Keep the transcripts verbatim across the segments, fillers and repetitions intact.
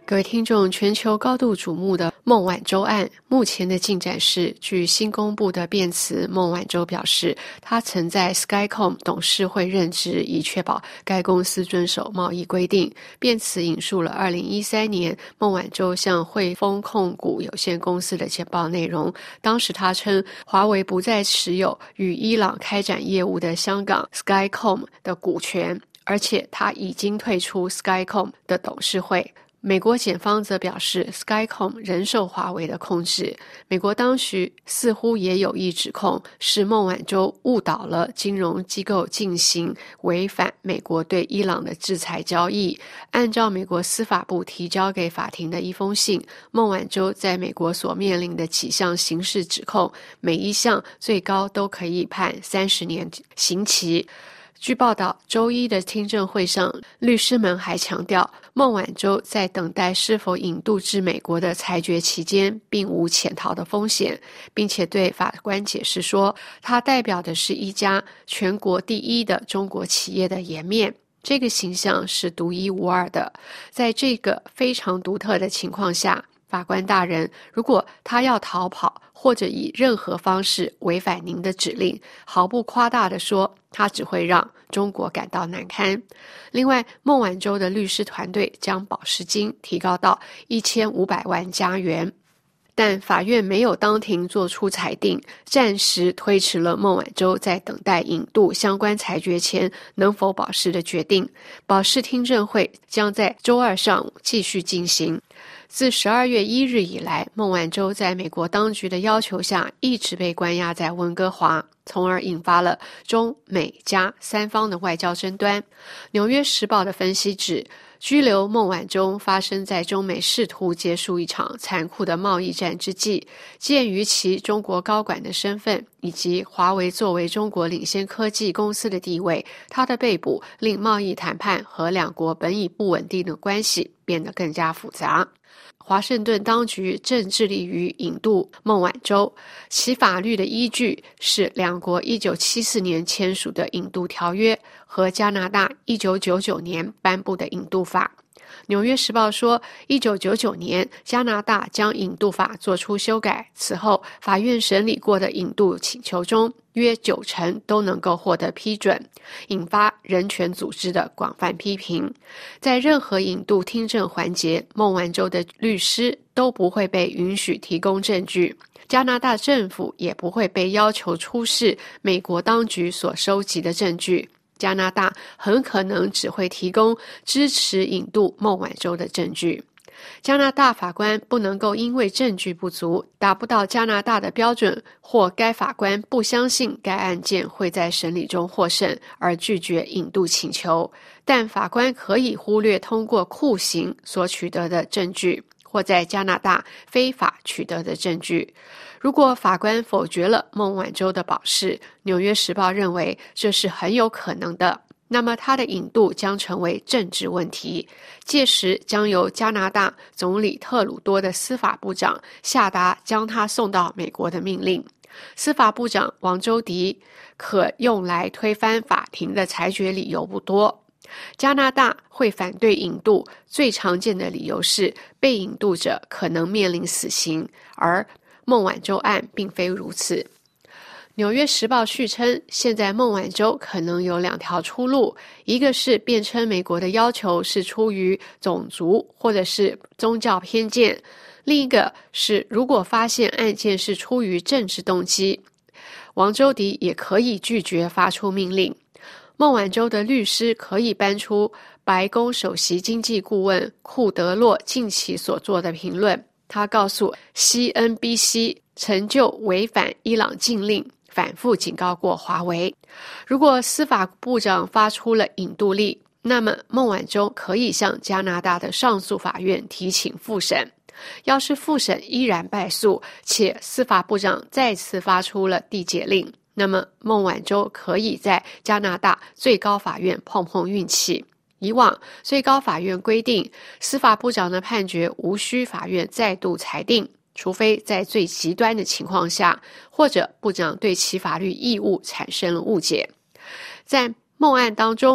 各位听众，全球高度瞩目的孟晚舟案，目前的进展是，据新公布的辩词，孟晚舟表示，他曾在 Skycom 董事会任职，以确保该公司遵守贸易规定。辩词引述了二零一三年孟晚舟向汇丰控股有限公司的简报内容，当时他称，华为不再持有与伊朗开展业务的香港 Skycom 的股权，而且他已经退出 Skycom 的董事会。美国检方则表示 Skycom 仍受华为的控制。美国当局似乎也有意指控是孟晚舟误导了金融机构进行违反美国对伊朗的制裁交易。按照美国司法部提交给法庭的一封信，孟晚舟在美国所面临的几项刑事指控，每一项最高都可以判三十年刑期。据报道，周一的听证会上，律师们还强调，孟晚舟在等待是否引渡至美国的裁决期间，并无潜逃的风险，并且对法官解释说，他代表的是一家全国第一的中国企业的颜面。这个形象是独一无二的。在这个非常独特的情况下，法官大人，如果他要逃跑，或者以任何方式违反您的指令，毫不夸大地说，他只会让中国感到难堪。另外，孟晚舟的律师团队将保释金提高到一千五百万加元。但法院没有当庭作出裁定，暂时推迟了孟晚舟在等待引渡相关裁决前能否保释的决定。保释听证会将在周二上午继续进行。自十二月一日以来，孟晚舟在美国当局的要求下一直被关押在温哥华，从而引发了中美加三方的外交争端。纽约时报的分析指，拘留孟晚舟发生在中美试图结束一场残酷的贸易战之际，鉴于其中国高管的身份以及华为作为中国领先科技公司的地位，他的被捕令贸易谈判和两国本已不稳定的关系变得更加复杂。华盛顿当局正致力于引渡孟晚舟，其法律的依据是两国一九七四年签署的引渡条约和加拿大一九九九年颁布的引渡法。纽约时报说，一九九九年加拿大将引渡法做出修改，此后法院审理过的引渡请求中，约九成都能够获得批准，引发人权组织的广泛批评。在任何引渡听证环节，孟晚舟的律师都不会被允许提供证据，加拿大政府也不会被要求出示美国当局所收集的证据。加拿大很可能只会提供支持引渡孟晚舟的证据。加拿大法官不能够因为证据不足，达不到加拿大的标准，或该法官不相信该案件会在审理中获胜，而拒绝引渡请求。但法官可以忽略通过酷刑所取得的证据，或在加拿大非法取得的证据。如果法官否决了孟晚舟的保释，纽约时报认为这是很有可能的，那么他的引渡将成为政治问题，届时将由加拿大总理特鲁多的司法部长下达将他送到美国的命令。司法部长王州迪可用来推翻法庭的裁决理由不多。加拿大会反对引渡，最常见的理由是被引渡者可能面临死刑，而孟晚舟案并非如此。纽约时报续称，现在孟晚舟可能有两条出路，一个是辩称美国的要求是出于种族或者是宗教偏见，另一个是如果发现案件是出于政治动机，王州迪也可以拒绝发出命令。孟晚舟的律师可以搬出白宫首席经济顾问库德洛近期所做的评论，他告诉 C N B C 曾就违反伊朗禁令反复警告过华为。如果司法部长发出了引渡令，那么孟晚舟可以向加拿大的上诉法院提请复审。要是复审依然败诉，且司法部长再次发出了递解令，那么孟晚舟可以在加拿大最高法院碰碰运气。以往最高法院规定，司法部长的判决无需法院再度裁定，除非在最极端的情况下，或者部长对其法律义务产生了误解。在孟案当中，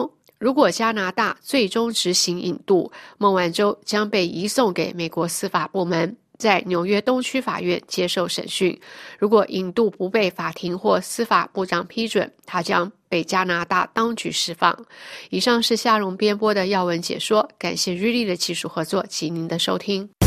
如果加拿大最终执行引渡，孟晚舟将被移送给美国司法部门，在纽约东区法院接受审讯。如果引渡不被法庭或司法部长批准，他将被加拿大当局释放。以上是夏蓉编播的要闻解说，感谢瑞丽的技术合作及您的收听。